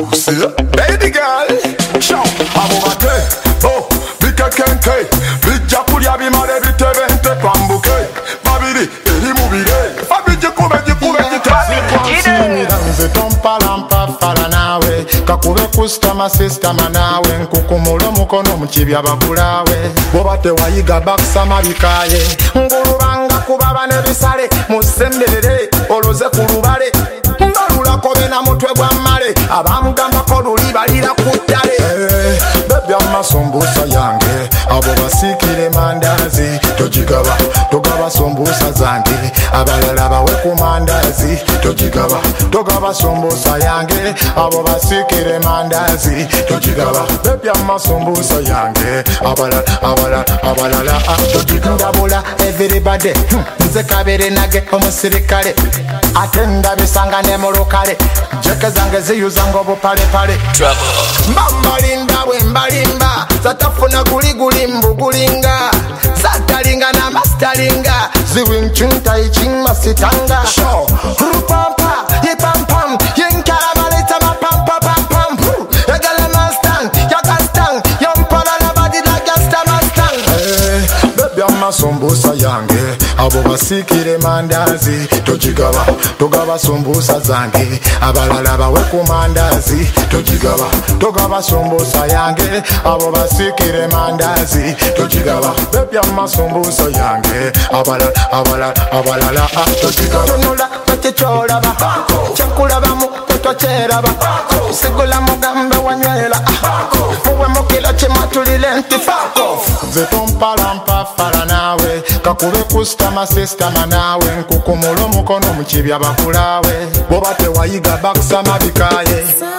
See, baby girl, show. Abobate, oh, bika kenke, bija kulia bimare bitebente pambuke, babiri, eri mubire, babije kube jitasi. Nze tompalampa fala nawe kakube kustama sistama nawe nkukumulo mukono mukibya bakulawe boba tewayiga bakusama bikaye ngulubanga kubaba nebisale musemberere oloze kulubale ndalulako bena mutwe gwa male abamugambako luli balira kuttale bebya masombusa yange abo basikire mandazi tojigaba togaba sombusa zange abalala bawe ku mandazi tojigaba togaba sombusa yange abo basikire mandazi tojigaba bebya masombusa yange abalala tojigaba everybody nze kabere nage omusirikale atenda bisanga ne mulukale jeke zange ziyuzanga obupalepale mbalimba zatafuna guliguli mbugulinga zatalinga na mastalinga ziwinchunta ichingma sitanga show rupampa yipampam yinkaramalita mapampapampam yagala mastan yakastang yompalala badila gasta mastang bebya masombusa yange abo basikire mandazi tojigaba togaba sombusa zange abalala bawe ku mandazi tojigaba togaba sombusa yange abo basikire mandazi tojigaba bebya masombusa yange abalala tojigaba tunula bakichoraba chankulabamu kutwacheraba sigula mugambe wanywela muwe mukilo chimatulile ntifako zetompalampa fala nawe kakube kustama sistama nawe nkukumulo mukono mukibya bakulawe boba tewayiga bakusama bikaye